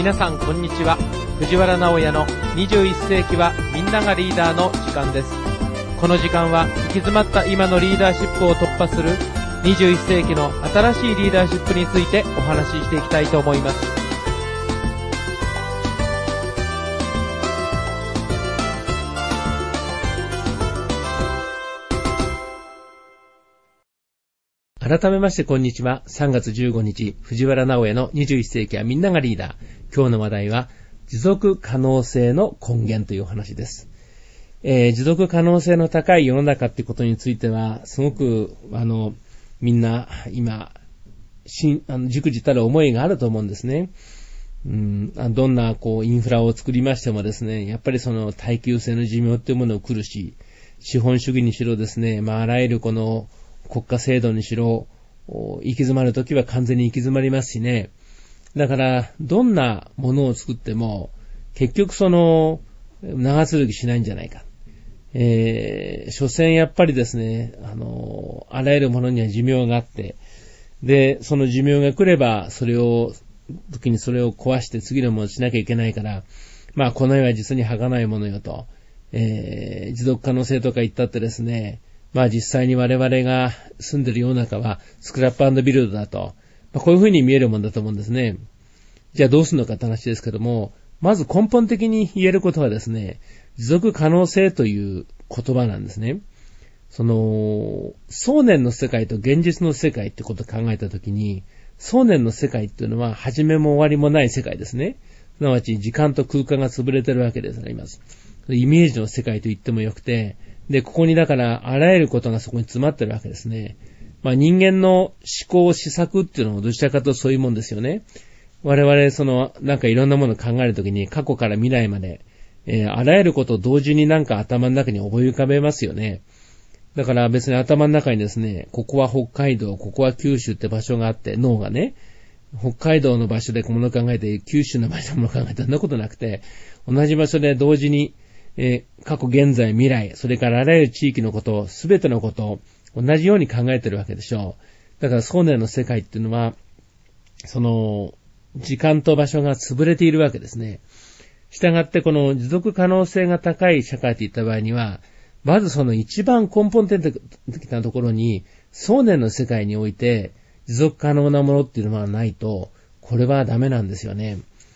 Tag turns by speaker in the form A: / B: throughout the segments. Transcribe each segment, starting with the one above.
A: 皆さんこんにちは。藤原直也の21世紀はみんながリーダーの時間です。この時間は行き詰まった今のリーダーシップを突破する21世紀の新しいリーダーシップについてお話ししていきたいと思います。改めましてこんにちは。3月15日、藤原直也の21世紀はみんながリーダー。今日の話題は、持続可能性の根源というお話です。持続可能性の高い世の中ってことについては、すごく、みんな、今、熟知たる思いがあると思うんですね。どんな、インフラを作りましてもですね、やっぱりその耐久性の寿命っていうものを来るし、資本主義にしろですね、あらゆるこの、国家制度にしろ、行き詰まるときは完全に行き詰まりますしね。だから、どんなものを作っても、結局長続きしないんじゃないか。所詮やっぱりですね、あらゆるものには寿命があって、で、その寿命が来れば、時にそれを壊して次のものをしなきゃいけないから、この世は実に儚いものよと、持続可能性とか言ったってですね、実際に我々が住んでる世の中はスクラップ&ビルドだと、こういうふうに見えるもんだと思うんですね。じゃあどうするのかって話ですけども、まず根本的に言えることはですね、持続可能性という言葉なんですね。想念の世界と現実の世界ってことを考えたときに、想念の世界っていうのは始めも終わりもない世界ですね。すなわち時間と空間が潰れてるわけであります。イメージの世界と言ってもよくて、で、ここにだからあらゆることがそこに詰まってるわけですね。人間の思考、思索っていうのもどちらかとそういうもんですよね。我々なんかいろんなものを考えるときに過去から未来まで、あらゆることを同時になんか頭の中に思い浮かべますよね。だから別に頭の中にですね、ここは北海道、ここは九州って場所があって、脳がね、北海道の場所で物を考えて、九州の場所で物を考えて、そんなことなくて、同じ場所で同時に、過去、現在、未来、それからあらゆる地域のこと、すべてのことを同じように考えてるわけでしょう。だから想念の世界っていうのは、時間と場所が潰れているわけですね。したがってこの持続可能性が高い社会といった場合には、まず一番根本的なところに、想念の世界において持続可能なものっていうのはないと、これはダメなんですよね。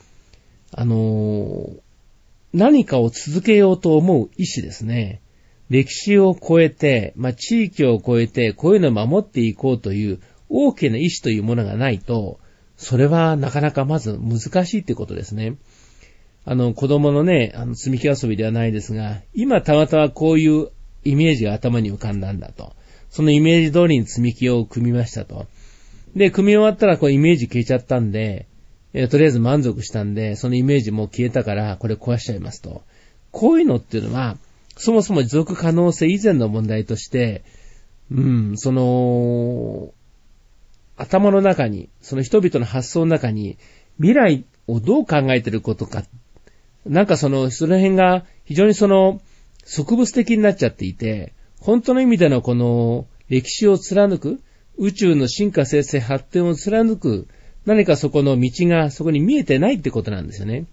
A: 何かを続けようと思う意志ですね。歴史を超えて、地域を超えて、こういうのを守っていこうという大きな意志というものがないと、それはなかなかまず難しいってことですね。子供のね、積み木遊びではないですが、今たまたまこういうイメージが頭に浮かんだんだと。そのイメージ通りに積み木を組みましたと。で、組み終わったらイメージ消えちゃったんで、とりあえず満足したんで、そのイメージもう消えたから、これ壊しちゃいますと。こういうのっていうのは、そもそも持続可能性以前の問題として、頭の中に、その人々の発想の中に、未来をどう考えていることか、なんかその辺が非常に植物的になっちゃっていて、本当の意味でのこの歴史を貫く、宇宙の進化生成発展を貫く、何かそこの道がそこに見えてないってことなんですよね。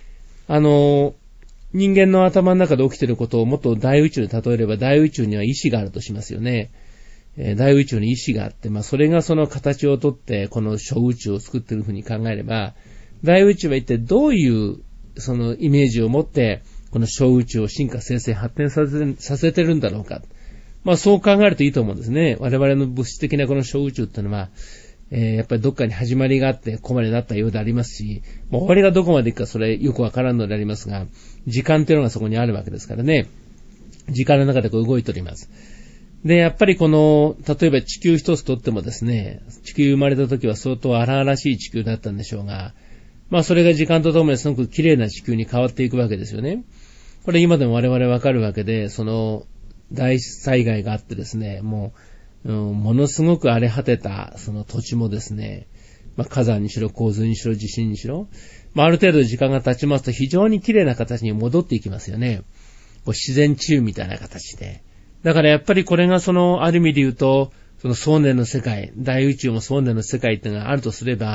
A: 人間の頭の中で起きていることをもっと大宇宙に例えれば、大宇宙には意志があるとしますよね。大宇宙に意志があって、それがその形をとって、この小宇宙を作っているふうに考えれば、大宇宙は一体どういうそのイメージを持って、この小宇宙を進化生成発展させてるんだろうか。そう考えるといいと思うんですね。我々の物質的なこの小宇宙っていうのは、やっぱりどっかに始まりがあって、ここまでなったようでありますし、終わりがどこまで行くかそれよくわからんのでありますが、時間っていうのがそこにあるわけですからね。時間の中で動いております。で、やっぱり例えば地球一つとってもですね、地球生まれた時は相当荒々しい地球だったんでしょうが、それが時間とともにすごく綺麗な地球に変わっていくわけですよね。これ今でも我々わかるわけで、大災害があってですね、ものすごく荒れ果てたその土地もですね、火山にしろ洪水にしろ地震にしろ、ある程度時間が経ちますと非常に綺麗な形に戻っていきますよね。自然治癒みたいな形で。だからやっぱりこれがある意味で言うと、想念の世界、大宇宙も想念の世界っていうのがあるとすれば、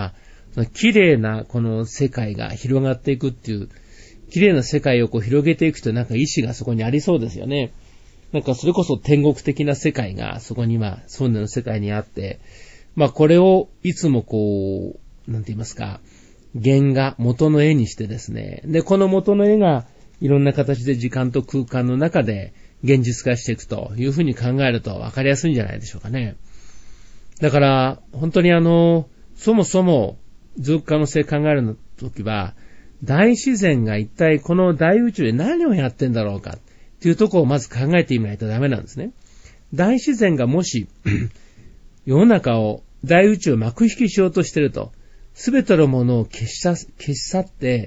A: 綺麗なこの世界が広がっていくっていう、綺麗な世界をこう広げていくとなんか意志がそこにありそうですよね。なんかそれこそ天国的な世界がそこにソンネの世界にあって、これをいつもこう、なんて言いますか、原画、元の絵にしてですね。で、この元の絵がいろんな形で時間と空間の中で現実化していくというふうに考えると分かりやすいんじゃないでしょうかね。だから、本当にそもそも持続可能性考えるときは、大自然が一体この大宇宙で何をやってんだろうかっていうところをまず考えてみないとダメなんですね。大自然がもし世の中を大宇宙を幕引きしようとしていると、すべてのものを消し去って、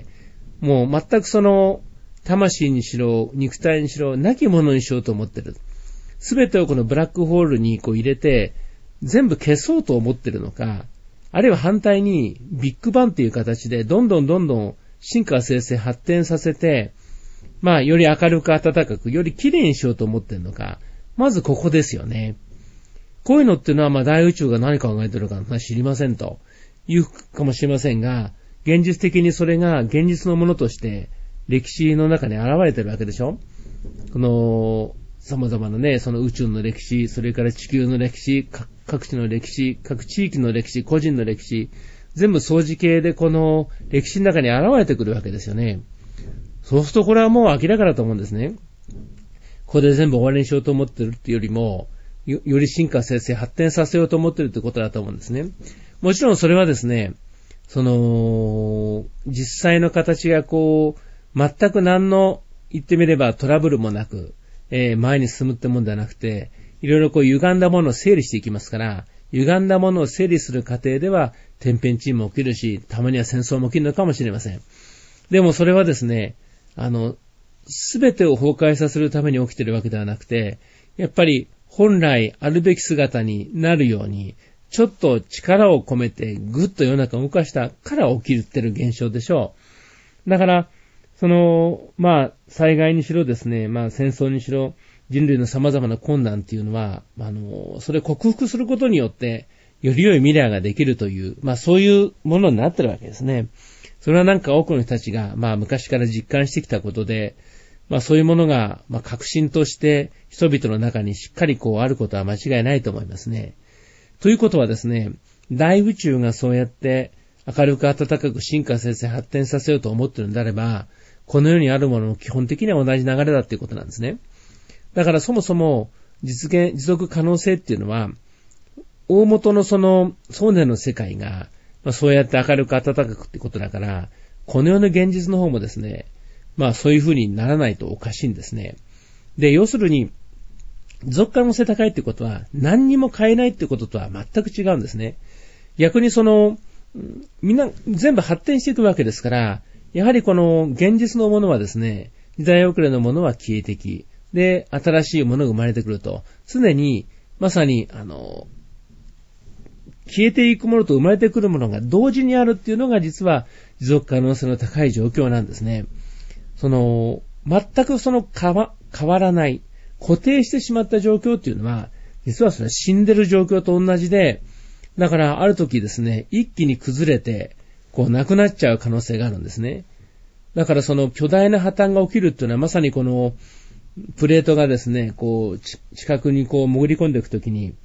A: もう全くその魂にしろ、肉体にしろ、なきものにしようと思っている。すべてをこのブラックホールにこう入れて、全部消そうと思っているのか、あるいは反対にビッグバンっていう形でどんどん進化生成発展させて、より明るく暖かく、より綺麗にしようと思っているのか、まずここですよね。こういうのっていうのは大宇宙が何考えてるか知りませんというかもしれませんが、現実的にそれが現実のものとして歴史の中に現れてるわけでしょ。この様々なね、その宇宙の歴史、それから地球の歴史、各地の歴史、各地域の歴史、個人の歴史、全部相似形でこの歴史の中に現れてくるわけですよね。そうするとこれはもう明らかだと思うんですね。これで全部終わりにしようと思ってるっていうよりも、より進化生成発展させようと思ってるってことだと思うんですね。もちろんそれはですね、実際の形がこう、全く何の言ってみればトラブルもなく、前に進むってもんではなくて、いろいろこう歪んだものを整理していきますから、歪んだものを整理する過程では天変地異も起きるし、たまには戦争も起きるのかもしれません。でもそれはですね、すべてを崩壊させるために起きているわけではなくて、やっぱり本来あるべき姿になるように、ちょっと力を込めてぐっと世の中を動かしたから起きている現象でしょう。だから、災害にしろですね、戦争にしろ、人類の様々な困難っていうのは、それを克服することによって、より良い未来ができるという、そういうものになってるわけですね。それはなんか多くの人たちが、昔から実感してきたことで、そういうものが、革新として人々の中にしっかりあることは間違いないと思いますね。ということはですね、大宇宙がそうやって明るく暖かく進化生成発展させようと思っているのであれば、この世にあるものも基本的には同じ流れだっていうことなんですね。だからそもそも持続可能性っていうのは、大元のその想念の世界が、そうやって明るく暖かくってことだから、この世の現実の方もですね、そういう風にならないとおかしいんですね。で、要するに、持続可能性高いってことは、何にも変えないってこととは全く違うんですね。逆にみんな全部発展していくわけですから、やはりこの現実のものはですね、時代遅れのものは消えてき、で、新しいものが生まれてくると、常に、まさに、消えていくものと生まれてくるものが同時にあるっていうのが実は持続可能性の高い状況なんですね。全く変わらない、固定してしまった状況っていうのは、実はそれは死んでる状況と同じで、だからある時ですね、一気に崩れて、なくなっちゃう可能性があるんですね。だから巨大な破綻が起きるっていうのはまさにプレートがですね、地殻に潜り込んでいくときに、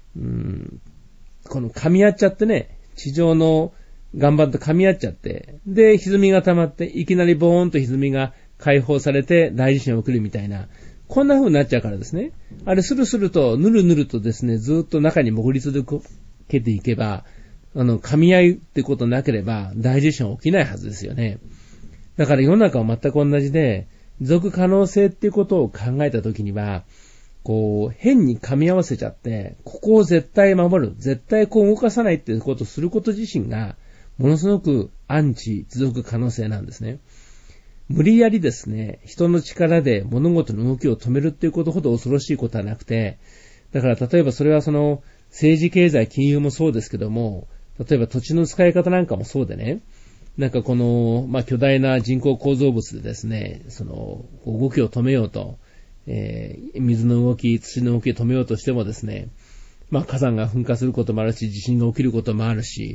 A: 噛み合っちゃってね、地上の岩盤と噛み合っちゃって、で、歪みが溜まって、いきなりボーンと歪みが解放されて大地震が起きるみたいな、こんな風になっちゃうからですね。あれ、スルスルと、ぬるぬるとですね、ずっと中に潜り続けていけば、噛み合いってことなければ、大地震は起きないはずですよね。だから世の中は全く同じで、持続可能性っていうことを考えたときには、変に噛み合わせちゃって、ここを絶対守る、絶対動かさないっていうことをすること自身が、ものすごくアンチ持続可能性なんですね。無理やりですね、人の力で物事の動きを止めるっていうことほど恐ろしいことはなくて、だから例えばそれは政治経済金融もそうですけども、例えば土地の使い方なんかもそうでね、なんか巨大な人工構造物でですね、動きを止めようと、水の動き、土の動きを止めようとしてもですね、火山が噴火することもあるし、地震が起きることもあるし、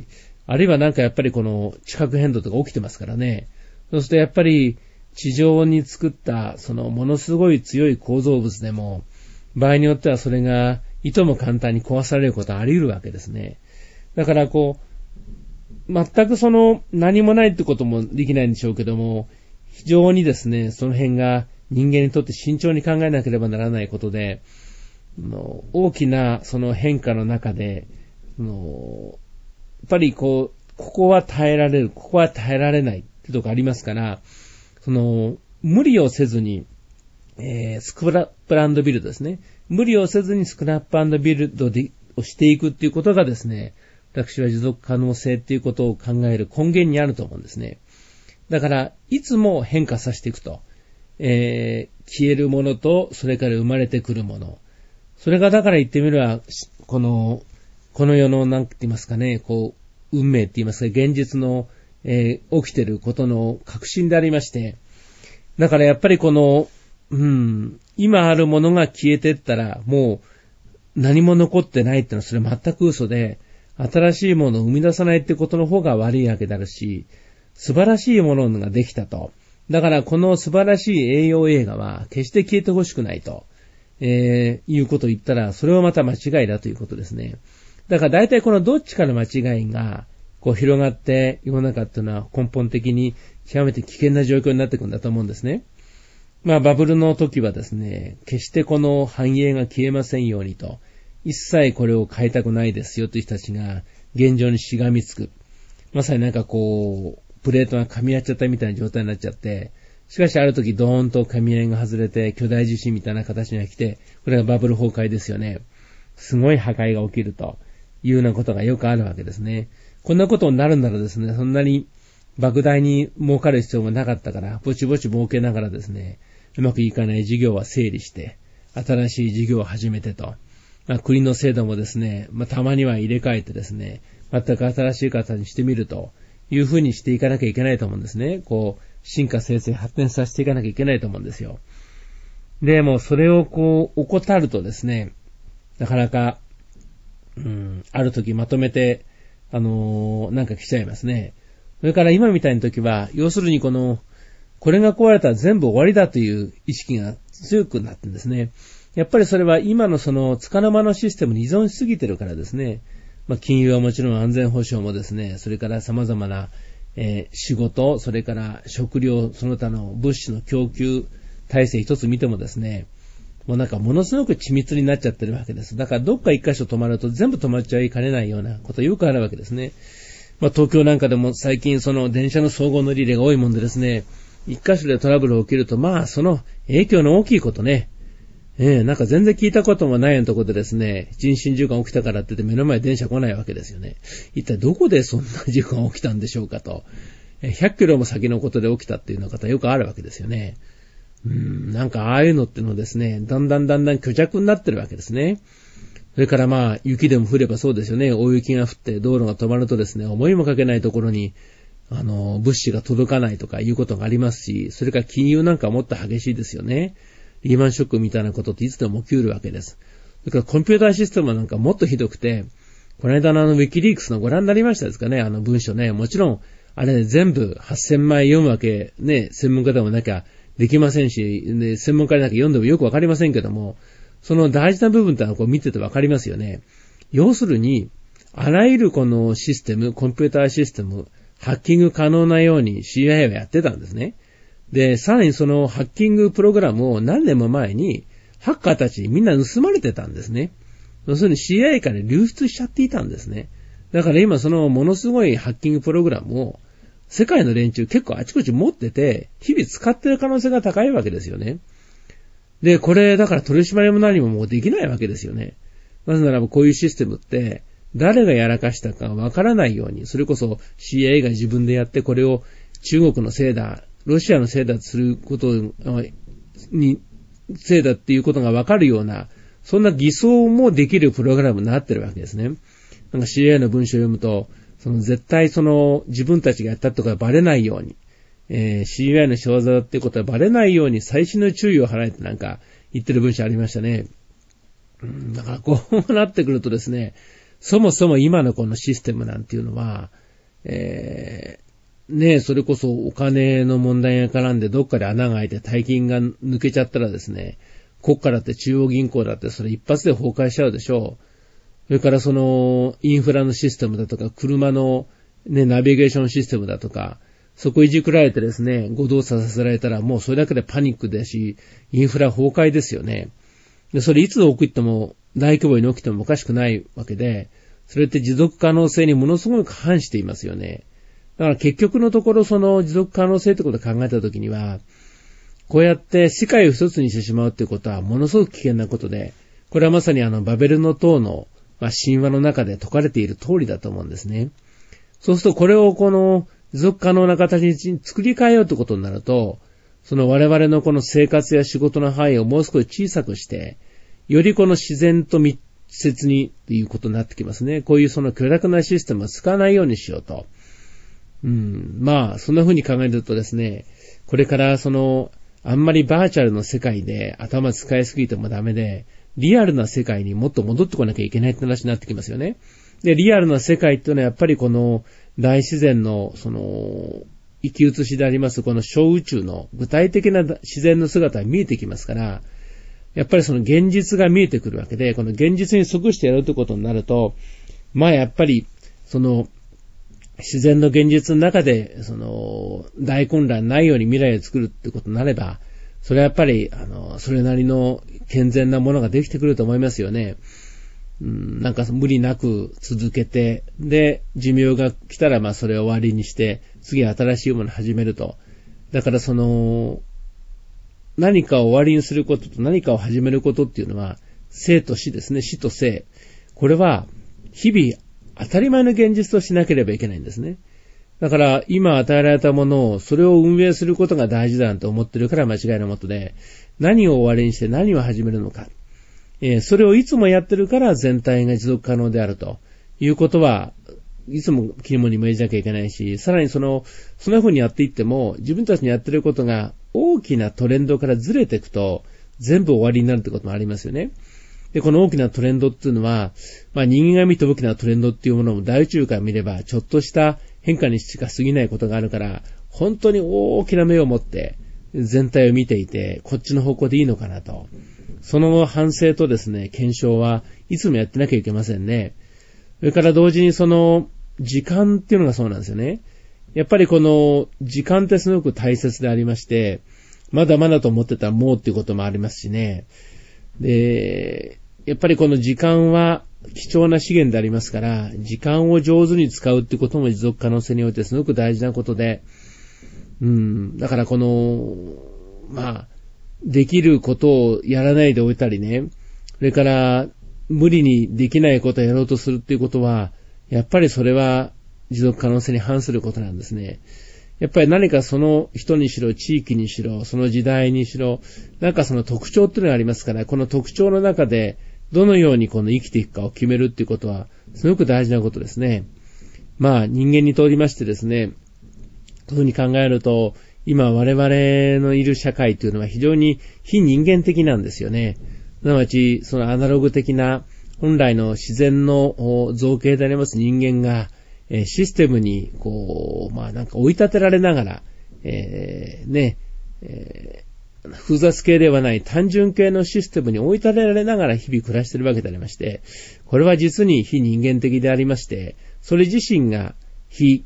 A: あるいはなんかやっぱりこの地殻変動とか起きてますからね。そうするとやっぱり地上に作ったそのものすごい強い構造物でも、場合によってはそれがいとも簡単に壊されることはあり得るわけですね。だから全くその何もないってこともできないんでしょうけども、非常にですね、その辺が人間にとって慎重に考えなければならないことで、大きなその変化の中で、やっぱりここは耐えられる、ここは耐えられないってとこありますから、無理をせずに、スクラップ&ビルドですね。無理をせずにスクラップ&ビルドをしていくっていうことがですね、私は持続可能性っていうことを考える根源にあると思うんですね。だから、いつも変化させていくと。消えるものと、それから生まれてくるもの。それがだから言ってみれば、この世のなんて言いますかね、運命って言いますか、現実の、起きてることの確信でありまして、だからやっぱり今あるものが消えてったら、もう何も残ってないってのはそれ全く嘘で、新しいものを生み出さないってことの方が悪いわけであるし、素晴らしいものができたと。だからこの素晴らしい栄養映画は決して消えてほしくないと、いうことを言ったら、それはまた間違いだということですね。だから大体このどっちかの間違いが広がって世の中っていうのは根本的に極めて危険な状況になっていくんだと思うんですね。バブルの時はですね、決してこの繁栄が消えませんようにと、一切これを変えたくないですよという人たちが現状にしがみつく。まさになんかプレートが噛み合っちゃったみたいな状態になっちゃって、しかしある時ドーンと噛み合いが外れて巨大地震みたいな形に来て、これがバブル崩壊ですよね。すごい破壊が起きるというようなことがよくあるわけですね。こんなことになるならですね、そんなに莫大に儲かる必要もなかったから、ぼちぼち儲けながらですね、うまくいかない事業は整理して、新しい事業を始めてと。国の制度もですね、たまには入れ替えてですね、全く新しい形にしてみるというふうにしていかなきゃいけないと思うんですね。進化生成発展させていかなきゃいけないと思うんですよ。で、もうそれを怠るとですね、なかなか、ある時まとめて、なんか来ちゃいますね。それから今みたいな時は、要するにこれが壊れたら全部終わりだという意識が強くなってるんですね。やっぱりそれは今の束の間のシステムに依存しすぎてるからですね。金融はもちろん安全保障もですね、それから様々な、仕事、それから食料、その他の物資の供給体制一つ見てもですね、もうなんかものすごく緻密になっちゃってるわけです。だからどっか一箇所止まると全部止まっちゃいかねないようなことよくあるわけですね。東京なんかでも最近電車の総合乗り入れが多いもんでですね、一箇所でトラブルが起きると、その影響の大きいことね、なんか全然聞いたこともないようなところでですね、人身事故が起きたからって言って目の前電車来ないわけですよね。一体どこでそんな事故が起きたんでしょうかと。100キロも先のことで起きたっていうような方よくあるわけですよね。なんかああいうのってのですね、だんだん虚弱になってるわけですね。それから雪でも降ればそうですよね。大雪が降って道路が止まるとですね、思いもかけないところに、物資が届かないとかいうことがありますし、それから金融なんかもっと激しいですよね。リーマンショックみたいなことっていつでも起きうるわけです。それからコンピューターシステムなんかもっとひどくて、この間のウィキリークスのご覧になりましたですかね、文書ね。もちろん、あれ全部8000枚読むわけね、専門家でもなきゃできませんし、ね、専門家でなきゃ読んでもよくわかりませんけども、その大事な部分ってのは見ててわかりますよね。要するに、あらゆるこのシステム、コンピューターシステム、ハッキング可能なように CIA はやってたんですね。で、さらにそのハッキングプログラムを何年も前にハッカーたちにみんな盗まれてたんですね。要するに CIA から流出しちゃっていたんですね。だから今ものすごいハッキングプログラムを世界の連中結構あちこち持ってて、日々使ってる可能性が高いわけですよね。で、これだから取り締まりも何ももうできないわけですよね。なぜならばこういうシステムって誰がやらかしたかわからないように、それこそ CIA が自分でやってこれを中国のせいだ、ロシアのせいだとすることに、せいだっていうことがわかるような、そんな偽装もできるプログラムになってるわけですね。なんか CIA の文章を読むと、絶対自分たちがやったとかバレないように、CIA の仕業だっていうことはバレないように細心の注意を払えってなんか言ってる文章ありましたね。だからこうなってくるとですね、そもそも今のこのシステムなんていうのは、 それこそお金の問題が絡んでどっかで穴が開いて大金が抜けちゃったらですね、国家だって中央銀行だってそれ一発で崩壊しちゃうでしょう。それからそのインフラのシステムだとか、車のね、ナビゲーションシステムだとか、そこいじくられてですね、誤動作させられたらもうそれだけでパニックだし、インフラ崩壊ですよね。で、それいつ起きても、大規模に起きてもおかしくないわけで、それって持続可能性にものすごく反していますよね。だから結局のところその持続可能性ってことを考えたときには、こうやって世界を一つにしてしまうっていうことはものすごく危険なことで、これはまさにバベルの塔の、神話の中で説かれている通りだと思うんですね。そうするとこれをこの持続可能な形に作り変えようということになると、その我々のこの生活や仕事の範囲をもう少し小さくして、よりこの自然と密接にということになってきますね。こういうその巨大なシステムを使わないようにしようと。そんな風に考えるとですね、これからあんまりバーチャルの世界で頭使いすぎてもダメで、リアルな世界にもっと戻ってこなきゃいけないって話になってきますよね。で、リアルな世界っていうのはやっぱりこの大自然の生き写しでありますこの小宇宙の具体的な自然の姿が見えてきますから、やっぱりその現実が見えてくるわけで、この現実に即してやるということになると、やっぱり自然の現実の中で、大混乱ないように未来を作るってことになれば、それはやっぱり、それなりの健全なものができてくると思いますよね。無理なく続けて、で、寿命が来たらそれを終わりにして、次は新しいものを始めると。だから何かを終わりにすることと何かを始めることっていうのは、生と死ですね、死と生。これは、日々、当たり前の現実としなければいけないんですね。だから、今与えられたものを、それを運営することが大事だと思ってるから間違いのもとで、何を終わりにして何を始めるのか。それをいつもやってるから全体が持続可能であるということは、いつも肝に銘じなきゃいけないし、さらにそんな風にやっていっても、自分たちにやってることが大きなトレンドからずれていくと、全部終わりになるってこともありますよね。で、この大きなトレンドっていうのは、人間が見た大きなトレンドっていうものも大宇宙から見れば、ちょっとした変化にしか過ぎないことがあるから、本当に大きな目を持って、全体を見ていて、こっちの方向でいいのかなと。その反省とですね、検証はいつもやってなきゃいけませんね。それから同時に時間っていうのがそうなんですよね。やっぱりこの時間ってすごく大切でありまして、まだまだと思ってたらもうっていうこともありますしね。で、やっぱりこの時間は貴重な資源でありますから、時間を上手に使うってことも持続可能性においてすごく大事なことで、だからできることをやらないでおいたりね、それから無理にできないことをやろうとするっていうことは、やっぱりそれは持続可能性に反することなんですね。やっぱり何かその人にしろ、地域にしろ、その時代にしろ、その特徴っていうのがありますから、この特徴の中でどのように生きていくかを決めるっていうことは、すごく大事なことですね。人間にとりましてですね、そういうふうに考えると、今我々のいる社会というのは非常に非人間的なんですよね。すなわち、そのアナログ的な本来の自然の造形であります人間が、システムに追い立てられながら、複雑系ではない単純系のシステムに追い立てられながら日々暮らしているわけでありまして、これは実に非人間的でありまして、それ自身が非、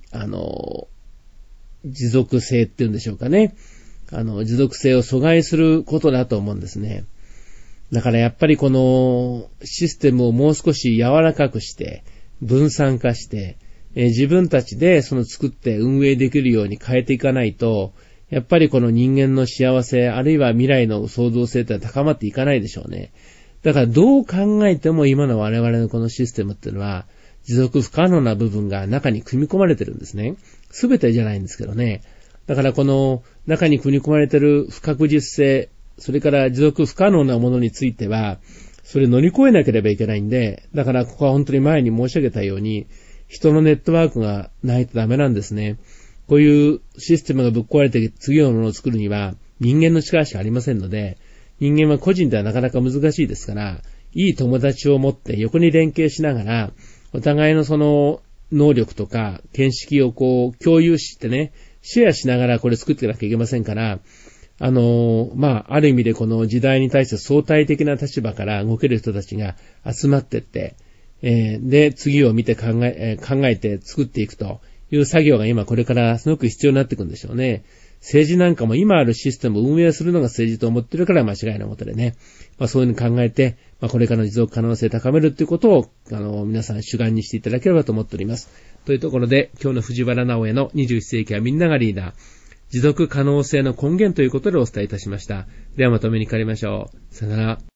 A: 持続性っていうんでしょうかね。持続性を阻害することだと思うんですね。だからやっぱりこのシステムをもう少し柔らかくして、分散化して、自分たちで作って運営できるように変えていかないと、やっぱりこの人間の幸せ、あるいは未来の創造性って高まっていかないでしょうね。だからどう考えても今の我々のこのシステムっていうのは、持続不可能な部分が中に組み込まれてるんですね。すべてじゃないんですけどね。だからこの中に組み込まれてる不確実性、それから持続不可能なものについては、それ乗り越えなければいけないんで、だからここは本当に前に申し上げたように、人のネットワークがないとダメなんですね。こういうシステムがぶっ壊れて次のものを作るには人間の力しかありませんので、人間は個人ではなかなか難しいですから、いい友達を持って横に連携しながら、お互いの能力とか見識をこう共有してね、シェアしながらこれ作っていかなきゃいけませんから、ある意味でこの時代に対して相対的な立場から動ける人たちが集まってって、で、次を見て考えて作っていくという作業が今これからすごく必要になっていくんでしょうね。政治なんかも今あるシステムを運営するのが政治と思ってるから間違いないことでね。そういうのを考えて、これからの持続可能性を高めるということを、皆さん主眼にしていただければと思っております。というところで、今日の藤原直江の21世紀はみんながリーダー、持続可能性の根源ということでお伝えいたしました。ではまとめに変わりましょう。さよなら。